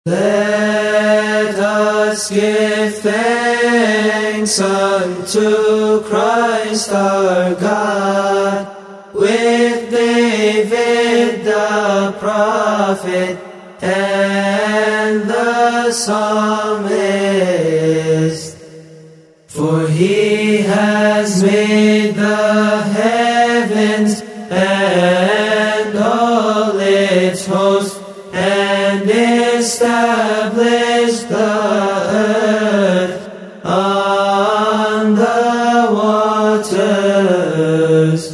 Let us give thanks unto Christ our God, with David the prophet and the psalmist. For he has made the heavens and all its host, and established the earth on the waters.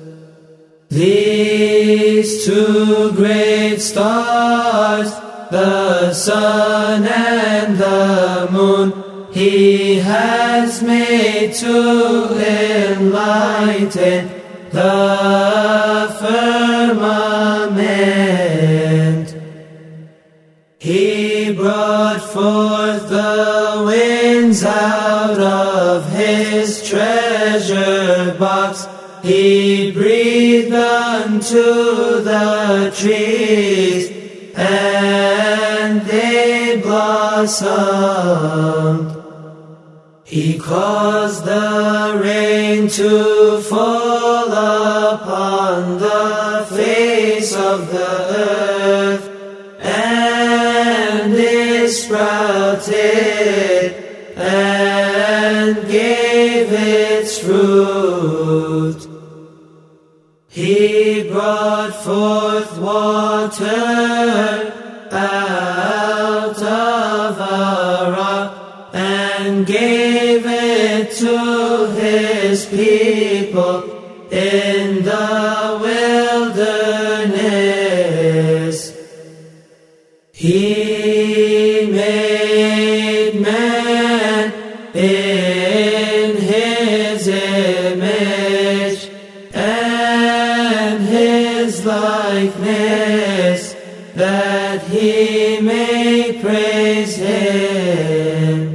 These two great stars, the sun and the moon, he has made to enlighten the firmament. He brought forth the winds out of his treasure box. He breathed unto the trees, and they blossomed. He caused the rain to fall upon the face of the earth, and it sprouted and gave its fruit. He brought forth water out of a rock, and gave it to his people in the wilderness. He made man in his image and his likeness, that he may praise him.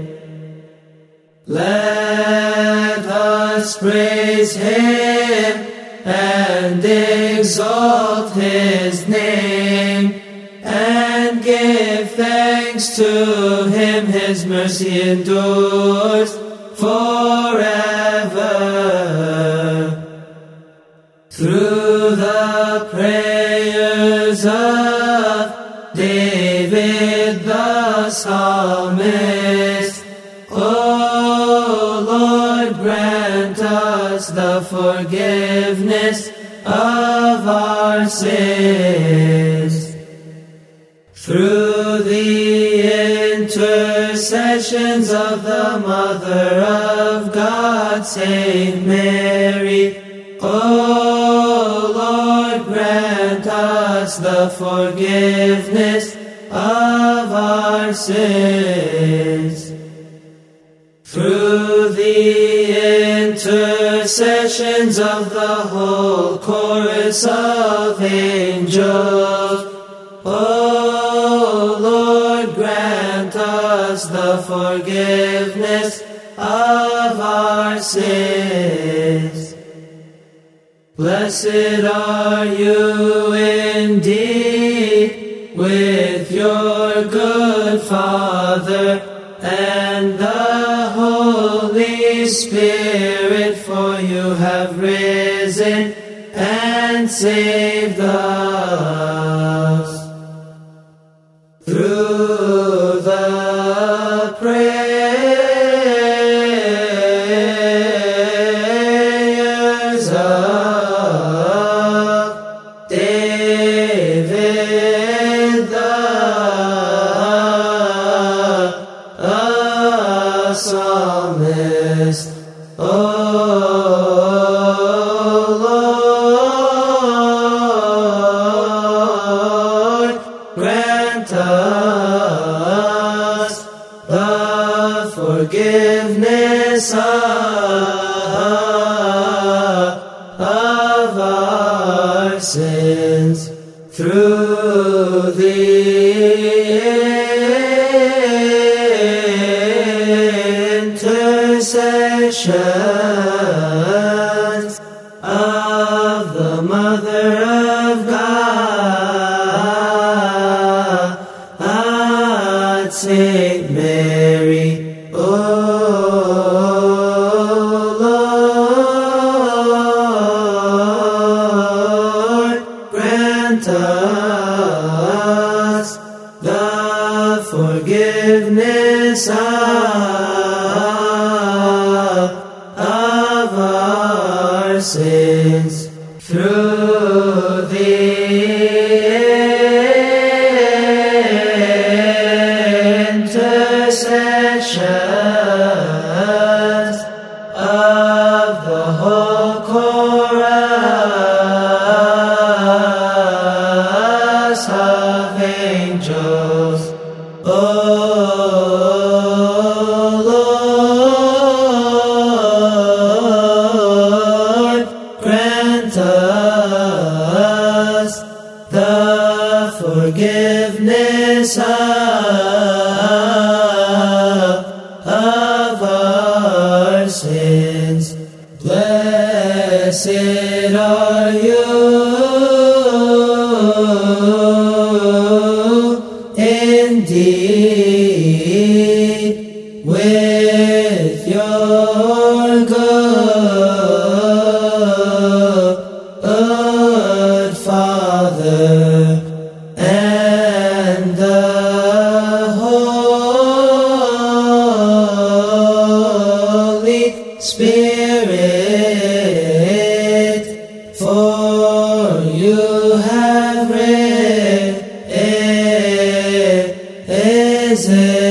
Let us praise him and exalt his name, and give thanks to him. His mercy endures forever. Through the prayers of David the psalmist, O Lord, grant us the forgiveness of our sins. Through the intercessions of the Mother of God, Saint Mary, O Lord, grant us the forgiveness of our sins. Through the intercessions of the whole chorus of angels, O Lord, grant us the forgiveness of our sins. Blessed are you indeed with your good Father and the Holy Spirit, for you have risen and saved us. Through the prayers of David the psalmist, O Lord, grant us the forgiveness of our sins, through the intercessions of the Mother of God. Saint Mary, O Lord, grant us the forgiveness of our sins through the intercessions of the whole chorus of angels. O Lord, grant us the forgiveness of our sins. Blessed are you indeed, with your good Father and the Holy Spirit, for you have risen